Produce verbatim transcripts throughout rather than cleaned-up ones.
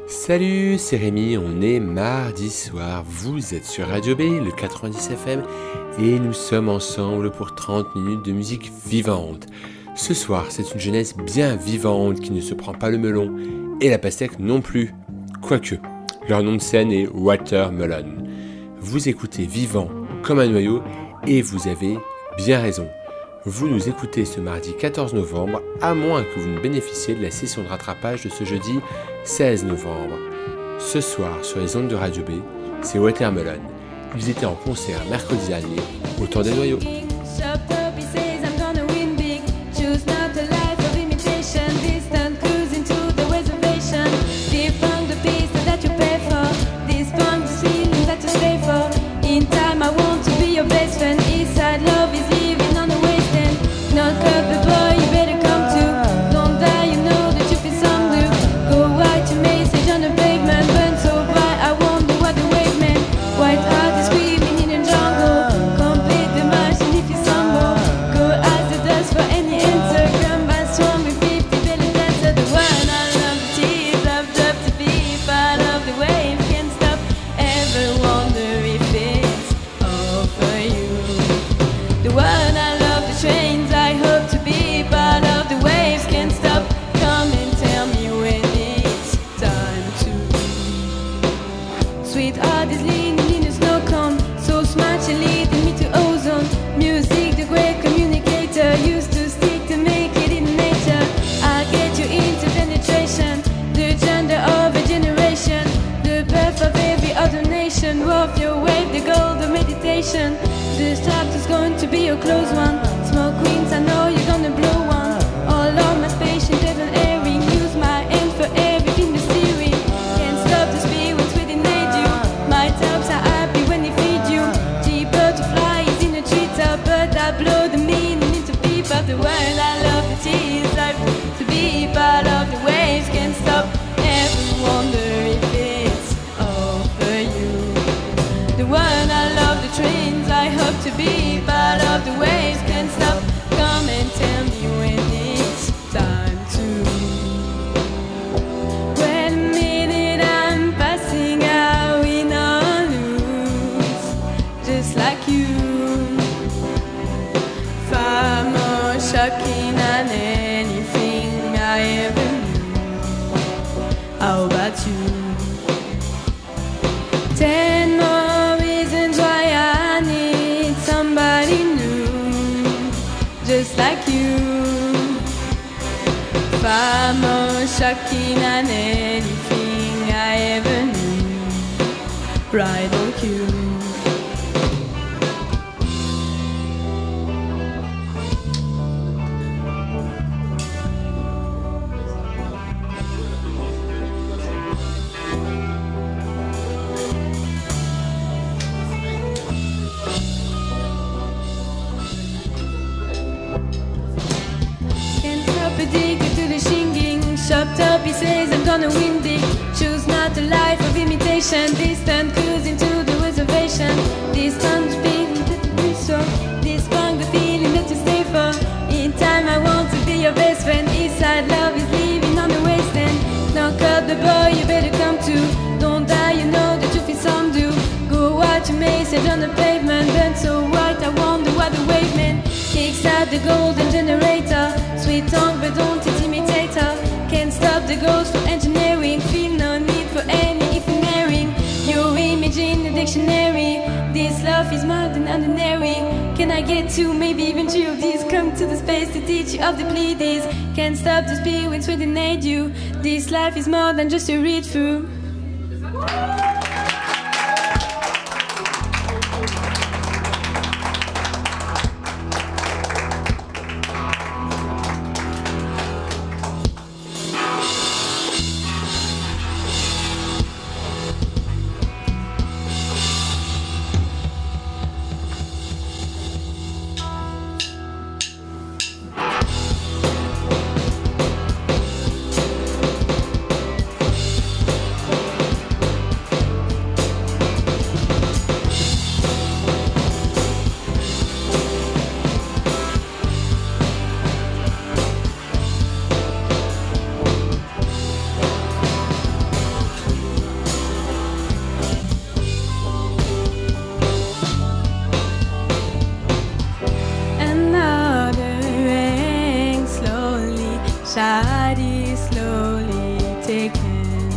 Salut, c'est Rémi, on est mardi soir, vous êtes sur Radio B, le quatre-vingt-dix F M, et nous sommes ensemble pour trente minutes de musique vivante. Ce soir, c'est une jeunesse bien vivante qui ne se prend pas le melon, et la pastèque non plus. Quoique, leur nom de scène est Watermelon. Vous écoutez Vivant comme un noyau, et vous avez bien raison. Vous nous écoutez ce mardi quatorze novembre, à moins que vous ne bénéficiez de la session de rattrapage de ce jeudi seize novembre. Ce soir, sur les ondes de Radio B, c'est Watermelon. Ils étaient en concert mercredi dernier, au Temps des Noyaux. This chapter's going to be a close one. Smoke queens, I know you're gonna blow one. All of my spaceship dead and airing. Use my end for everything the steering. Can't stop the speed when we need you. My tops are happy when they feed you. Cheaper to fly is in a treetop, but I blow the meaning into peep of the world. I love the tears, life to be part of the waves. Can't stop, ever wonder if it's all for you. The one I love, the trains, I hope to be part of the waves. Can't stop, come and tell me when it's time to. Wait a minute, I'm passing out, we not lose, just like you. Far more shocking than anything I ever knew. How about you? Ten more reasons why I need somebody new, just like you. Far more shocking than anything I ever knew. Right on cue. Addicted to the singing, chopped up, he says I'm gonna win big. Choose not a life of imitation, distant cruising to the reservation. Distant feeling that you so, this punk the feeling that you stay for. In time I want to be your best friend. Eastside love is living on the wasteland. Knock up the boy, you better come to. Don't die, you know the truth is some do. Go watch your message on the pavement, burn so white I wonder what the wave meant. Kicks out the golden generator. Sweet tongue but don't intimidate her. Can't stop the ghost from engineering. Feel no need for any engineering. Your image in the dictionary. This love is more than ordinary. Can I get two, maybe even three of these? Come to the space to teach you of the Pleiades. Can't stop the speed when we need you. This life is more than just a read through. child is slowly taken,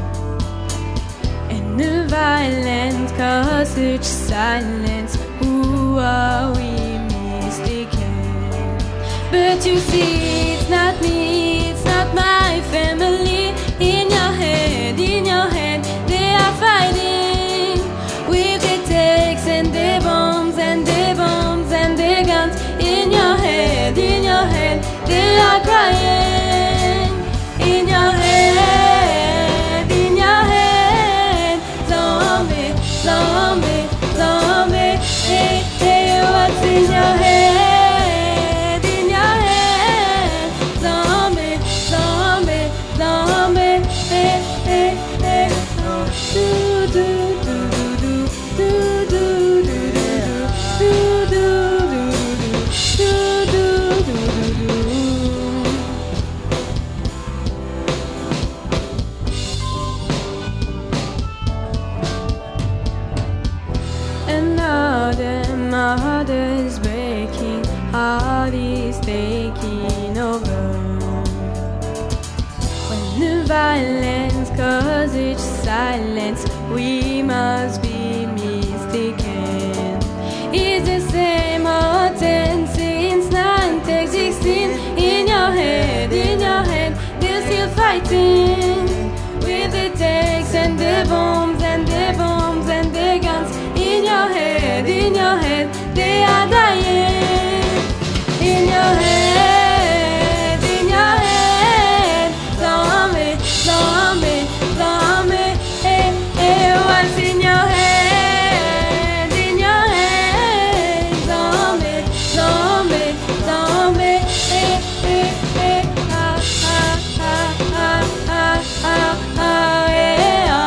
and the violence cause such silence. Who are we mistaken? But you see, it's not me, it's not my family. In your head, in your head, they are fighting with their tanks and their bombs and their bombs and their guns. In your head, in your head, they are crying. In your head, in your head, zombie, zombie, zombie. Hey, hey, what's in your head? In your head, zombie, zombie, zombie. Hey, hey, hey, oh, do, do, do, do, do, do, do, do, do, do, do, do, do, do, do. Another mother's breaking, heart is taking over. When the violence causes silence, we must be mistaken. It's the same old ten since nineteen sixteen. In your head, in your head, they're still fighting with the tanks and the bombs and the bombs and the guns. In your head, in your head, they are dying. In your head, in your head, zombie, zombie, zombie. Hey, hey, what's in your head? In your head, zombie, zombie, zombie. Hey, hey, hey, ah, ah, ah, ah, ah, ah, ah, hey, ah.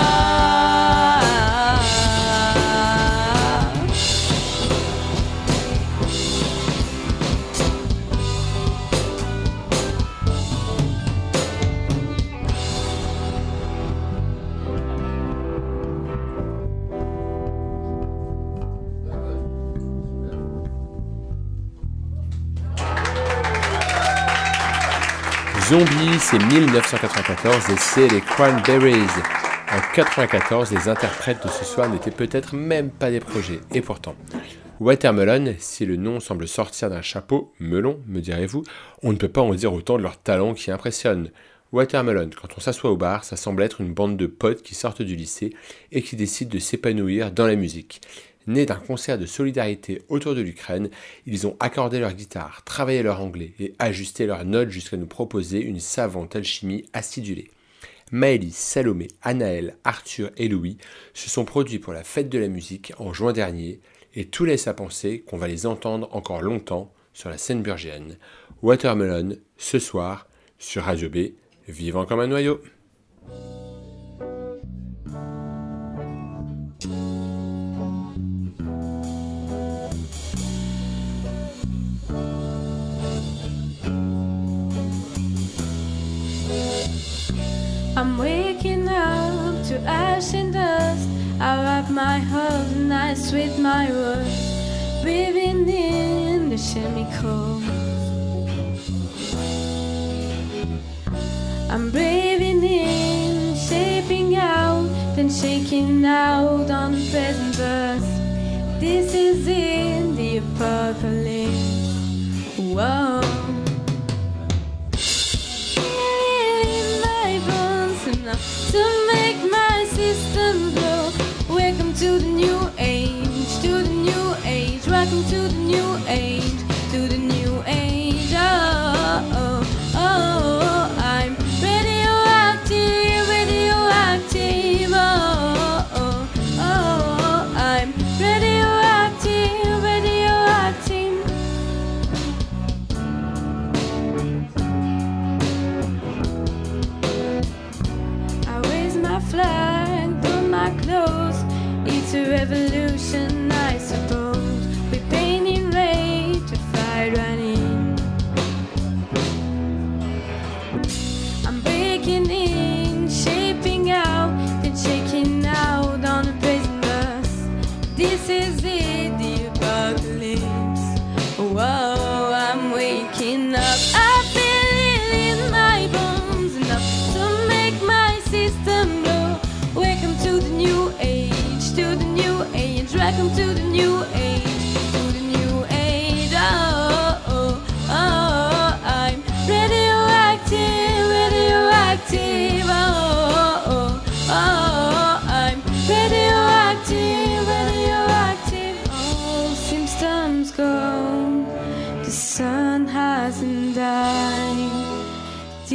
Zombie, c'est dix-neuf cent quatre-vingt-quatorze et c'est les Cranberries. En quatre-vingt-quatorze, les interprètes de ce soir n'étaient peut-être même pas des projets. Et pourtant, Watermelon, si le nom semble sortir d'un chapeau, melon, me direz-vous, on ne peut pas en dire autant de leur talent qui impressionne. Watermelon, quand on s'assoit au bar, ça semble être une bande de potes qui sortent du lycée et qui décident de s'épanouir dans la musique. Nés d'un concert de solidarité autour de l'Ukraine, ils ont accordé leur guitare, travaillé leur anglais et ajusté leurs notes jusqu'à nous proposer une savante alchimie acidulée. Maëlys, Salomé, Anaël, Arthur et Louis se sont produits pour la fête de la musique en juin dernier et tout laisse à penser qu'on va les entendre encore longtemps sur la scène burgienne. Watermelon, ce soir, sur Radio B, vivant comme un noyau. I'm waking up to ash and dust. I wrap my heart and I sweat my words, breathing in the chemicals. I'm breathing in, shaping out, then shaking out on the present birth. This is in the apocalypse. Whoa. To make my system blow. Welcome to the new age, to the new age. Welcome to the new age, to the new age. Oh, oh, oh, I'm radioactive, radioactive. Oh, oh, oh, I'm radioactive, radioactive. Flag, put my clothes. It's a revolution.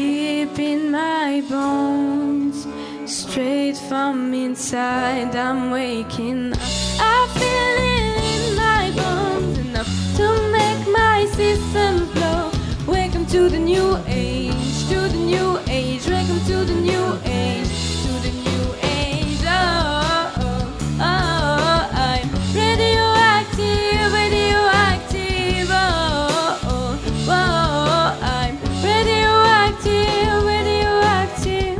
deep in my bones, straight from inside I'm waking up. I feel it in my bones, enough to make my system flow. Welcome to the new age, to the new age. Welcome to the new age, to the new age. Oh, oh, oh, I'm radioactive, radioactive. Oh, oh, oh, I'm radioactive, radioactive.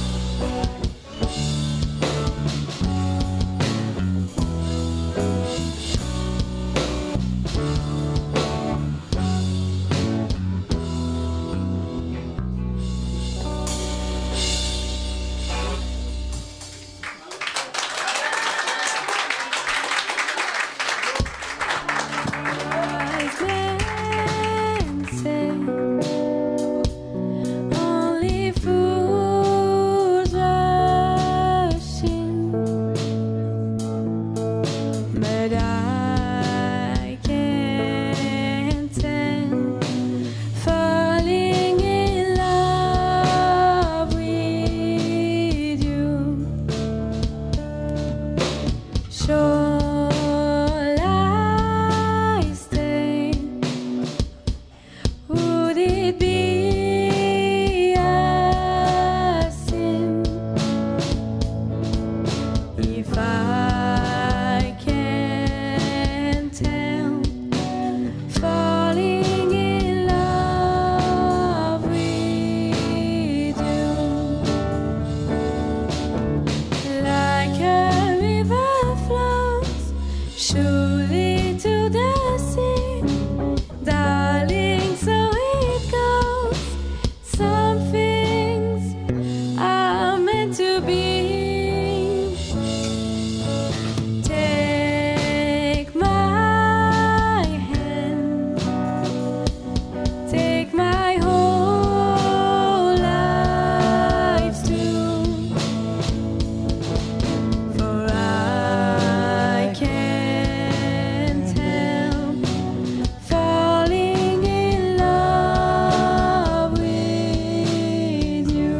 Only fools rushing, but I can't stand falling in love with you. Shall I stay? Would it be a sin if I can't tell? Falling in love with you, like a river flows surely to the sea. Darling, so it goes. Some things are meant to be. Take my hand, take my whole life too, for I can't help falling in love with you.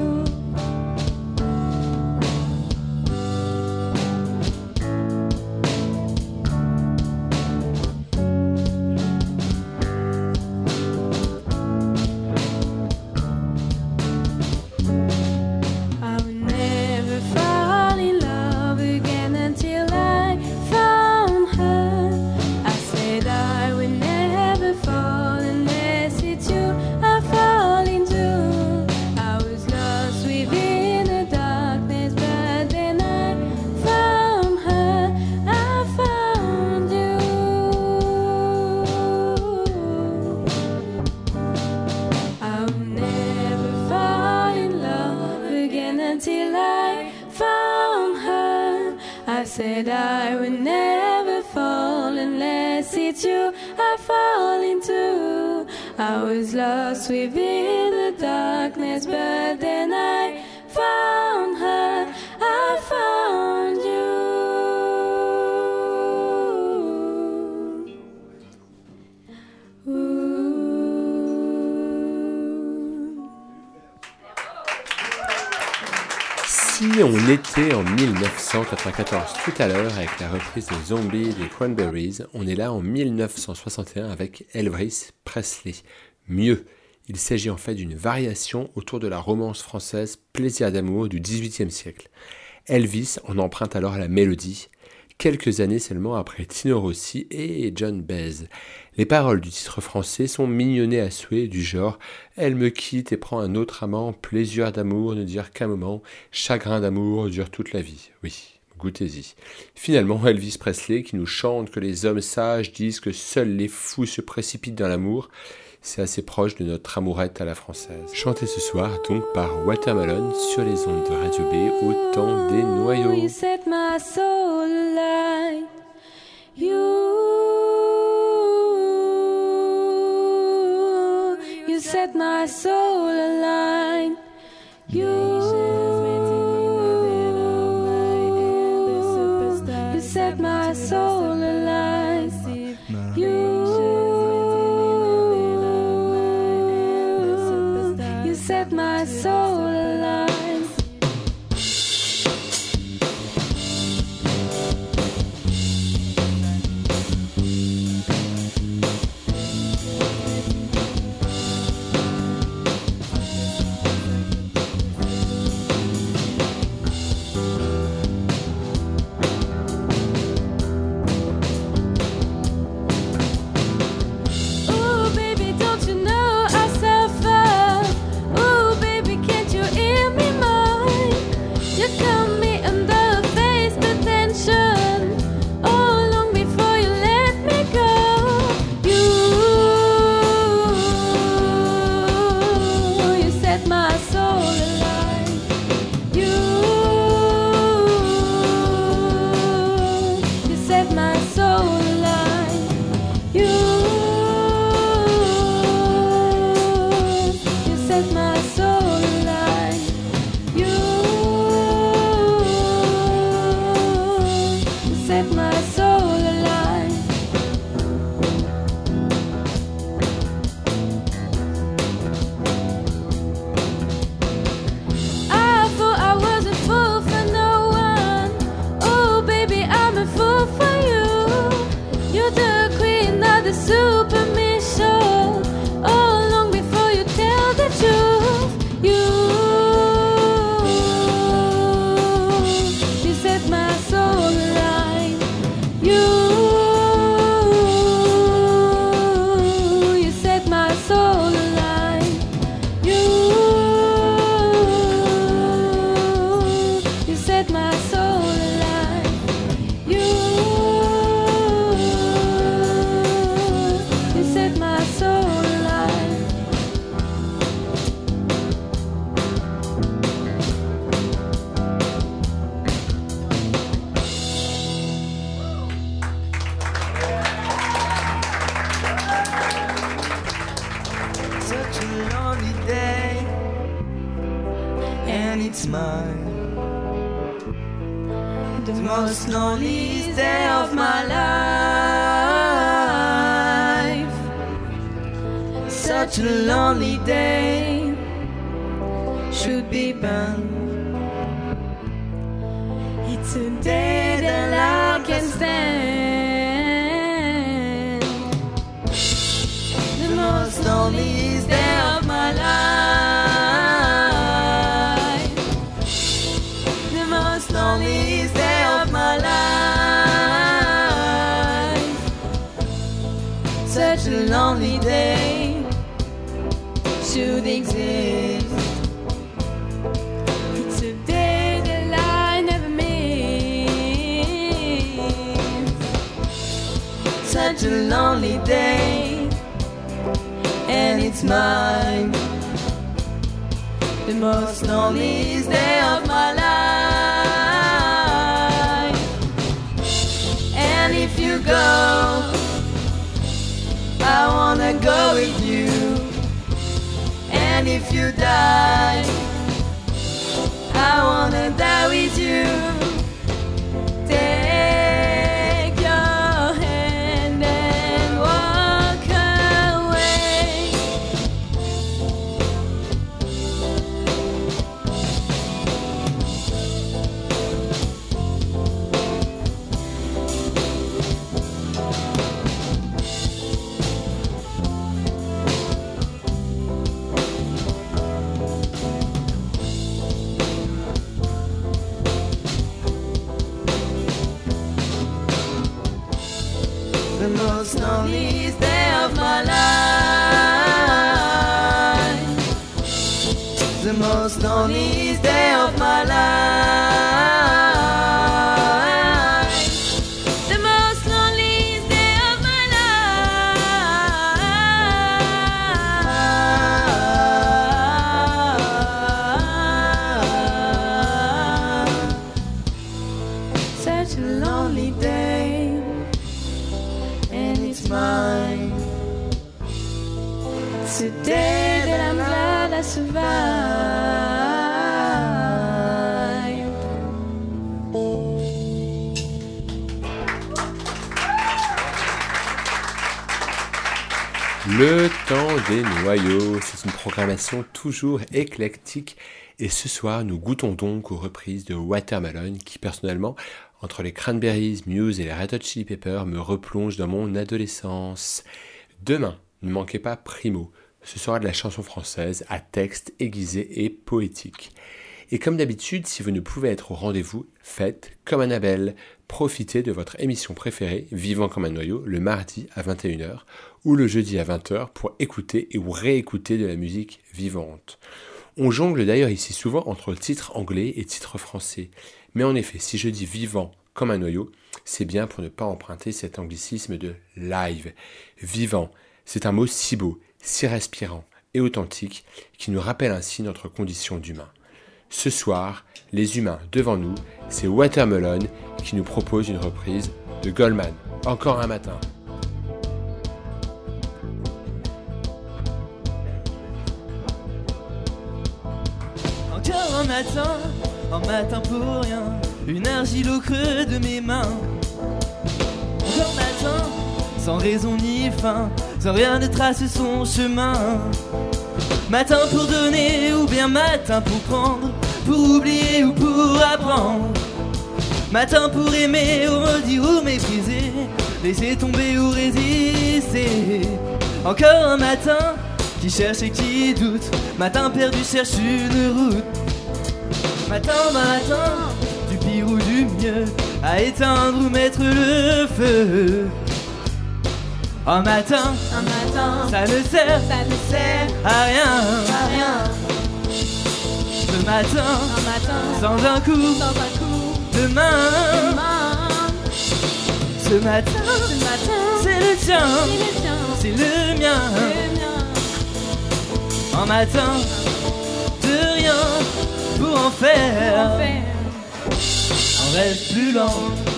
I would never fall in love again until I found her. I said I would never fall unless it's you I fall into. I was lost within the darkness, but then I found her. I found you. I would never fall in love again until I found her. I said I would never fall unless it's you I fall into. I was lost within the darkness, but then I found her. I found you. Ooh. Si on était en dix-neuf cent quatre-vingt-quatorze tout à l'heure avec la reprise de Zombie des Cranberries, on est là en dix-neuf cent soixante et un avec Elvis Presley. Mieux, il s'agit en fait d'une variation autour de la romance française Plaisir d'amour du dix-huitième siècle. Elvis en emprunte alors la mélodie, quelques années seulement après Tino Rossi et John Baez. Les paroles du titre français sont mignonnées à souhait, du genre « Elle me quitte et prend un autre amant, plaisir d'amour ne dure qu'un moment, chagrin d'amour dure toute la vie. » Oui, goûtez-y. Finalement, Elvis Presley, qui nous chante que les hommes sages disent que seuls les fous se précipitent dans l'amour, c'est assez proche de notre amourette à la française. Chanté ce soir donc par Watermelon sur les ondes de Radio B au temps des noyaux. You set my soul alight. You, you set my soul alight. You, you set my soul alight. You, you set my my soul alive. Today that I'm glad I survived. Le temps des noyaux, c'est une programmation toujours éclectique et ce soir nous goûtons donc aux reprises de Watermelon qui personnellement, entre les Cranberries, Muse et les Red Hot Chili Peppers, me replongent dans mon adolescence. Demain, ne manquez pas Primo, ce sera de la chanson française à texte aiguisé et poétique. Et comme d'habitude, si vous ne pouvez être au rendez-vous, faites comme Annabelle. Profitez de votre émission préférée, Vivant comme un noyau, le mardi à vingt et une heures ou le jeudi à vingt heures pour écouter et ou réécouter de la musique vivante. On jongle d'ailleurs ici souvent entre titres anglais et titres français. Mais en effet, si je dis vivant comme un noyau, c'est bien pour ne pas emprunter cet anglicisme de live. Vivant, c'est un mot si beau, si respirant et authentique qui nous rappelle ainsi notre condition d'humain. Ce soir, les humains devant nous, c'est Watermelon qui nous propose une reprise de Goldman. Encore un matin. Encore un matin, un matin pour rien, une argile au creux de mes mains. Encore un matin, sans raison ni fin, sans rien ne trace son chemin. Matin pour donner ou bien matin pour prendre, pour oublier ou pour apprendre. Matin pour aimer ou redire ou mépriser, laisser tomber ou résister. Encore un matin qui cherche et qui doute, matin perdu cherche une route. Matin, matin, du pire ou du mieux, à éteindre ou mettre le feu. Un matin, Un matin, ça ne sert ça ne sert à rien. à rien. Ce matin, Un matin, sans un coup sans un coup de de main. main. Ce matin, Ce matin, c'est le tien, c'est le tien, c'est le mien. le mien. Un matin, de rien pour en En faire faire un rêve plus lent.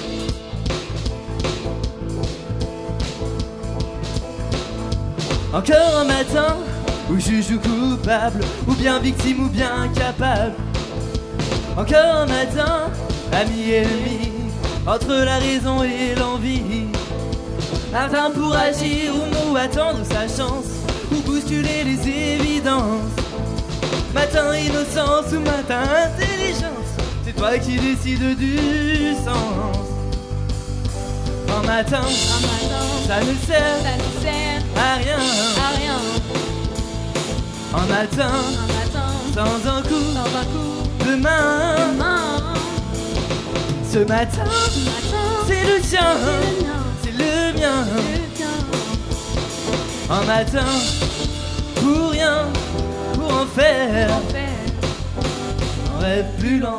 Encore un matin où juge ou coupable, ou bien victime ou bien capable. Encore un matin, ami et ennemi, entre la raison et l'envie. Un matin pour agir ou attendre sa chance, ou bousculer les évidences. Matin innocence ou matin intelligence, c'est toi qui décides du sens. Un matin, un matin, ça ne sert ça ne sert à rien. à rien. Un matin, Un matin, sans un coup sans un coup de main. de main. Ce matin, Ce matin, c'est le tien, c'est le mien, c'est le mien. le tien. Un matin, pour rien, pour en faire En faire un rêve plus lent.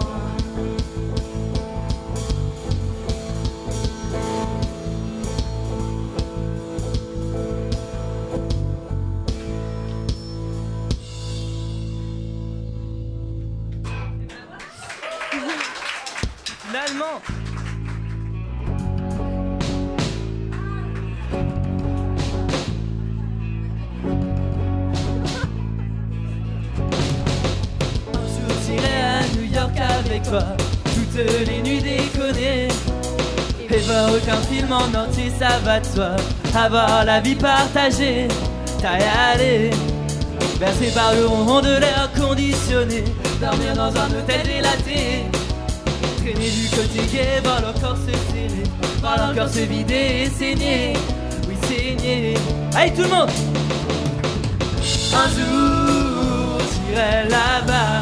Finalement, un jour j'irai à New York avec toi, toutes les nuits déconner, et voir aucun film en entier, ça va de soi. Avoir la vie partagée, t'as y aller, bercé par le ronron de l'air conditionné, dormir dans un hôtel délaté, traîner du côté gay, voir leur corps se serrer, voir leur corps se vider et saigner, oui saigner. Allez tout le monde! Un jour j'irai là-bas,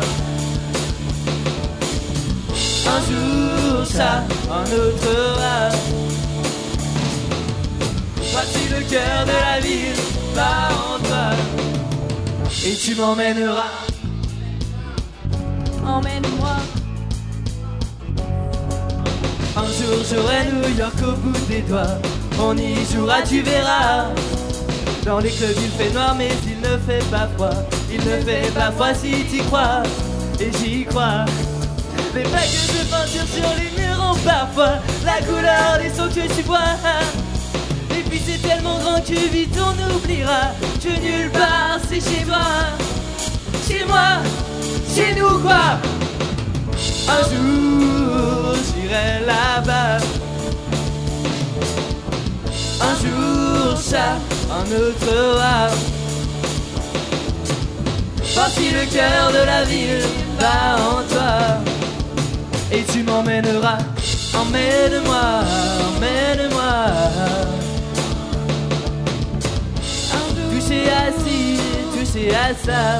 un jour ça, un autre rat. Voici le cœur de la ville, va en toi, et tu m'emmèneras. Emmène-moi, Un jour j'aurai New York au bout des doigts, on y jouera, tu verras. Dans les clubs il fait noir mais il ne fait pas froid, il ne fait pas froid si t'y crois, et j'y crois. Les bagues de peinture sur les murs ont parfois la couleur des sons que tu vois. Et puis c'est tellement grand que vite on oubliera que nulle part c'est chez toi, chez moi, chez nous quoi. Un jour j'irai là-bas, un jour ça, un autre rap. Voir si le cœur de la ville bat en toi. Et tu m'emmèneras, emmène-moi, emmène-moi. Toucher à ci, toucher à ça.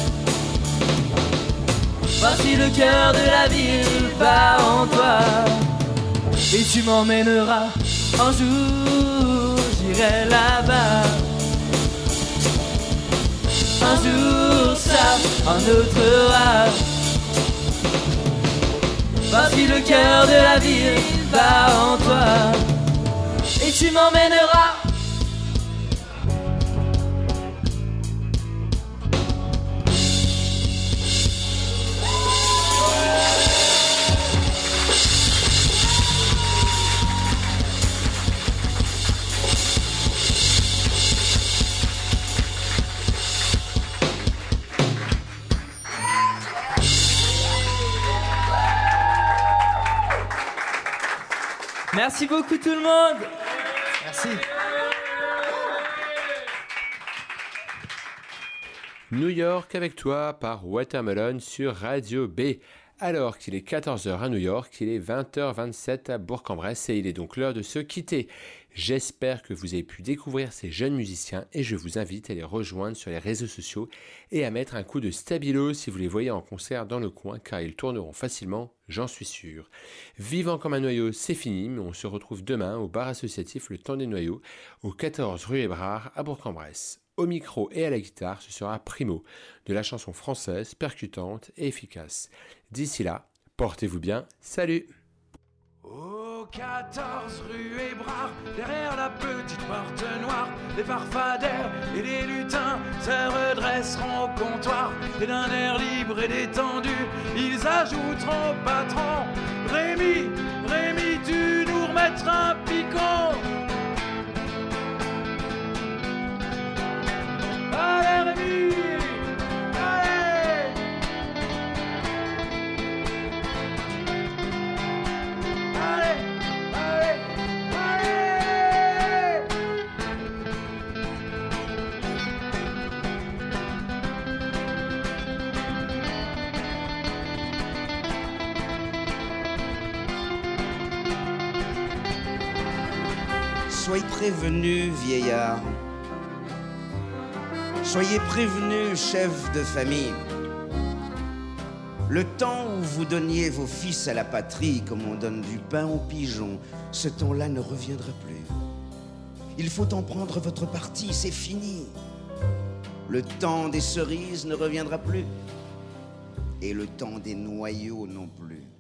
Voir si le cœur de la ville bat en toi. Et tu m'emmèneras, un jour j'irai là-bas. Un jour ça, un autre rap. Voir si le cœur de la ville bat en toi. Et tu m'emmèneras. Merci beaucoup tout le monde. Merci. New York avec toi par Watermelon sur Radio B. Alors qu'il est quatorze heures à New York, il est vingt heures vingt-sept à Bourg-en-Bresse et il est donc l'heure de se quitter. J'espère que vous avez pu découvrir ces jeunes musiciens et je vous invite à les rejoindre sur les réseaux sociaux et à mettre un coup de stabilo si vous les voyez en concert dans le coin car ils tourneront facilement, j'en suis sûr. Vivant comme un noyau, c'est fini, mais on se retrouve demain au bar associatif Le Temps des Noyaux, au quatorze rue Hébrard à Bourg-en-Bresse. Au micro et à la guitare, ce sera Primo, de la chanson française percutante et efficace. D'ici là, portez-vous bien, salut! Au quatorze rue Hébrard, derrière la petite porte noire, les farfadères et les lutins se redresseront au comptoir et d'un air libre et détendu, ils ajouteront au patron: Rémi, Rémi, tu nous remettras un picon. Allez Rémi, allez. Allez, allez, allez. Soyez prévenus, vieillards. Soyez prévenus, chefs de famille. Le temps où vous donniez vos fils à la patrie comme on donne du pain aux pigeons, ce temps-là ne reviendra plus. Il faut en prendre votre parti, c'est fini. Le temps des cerises ne reviendra plus. Et le temps des noyaux non plus.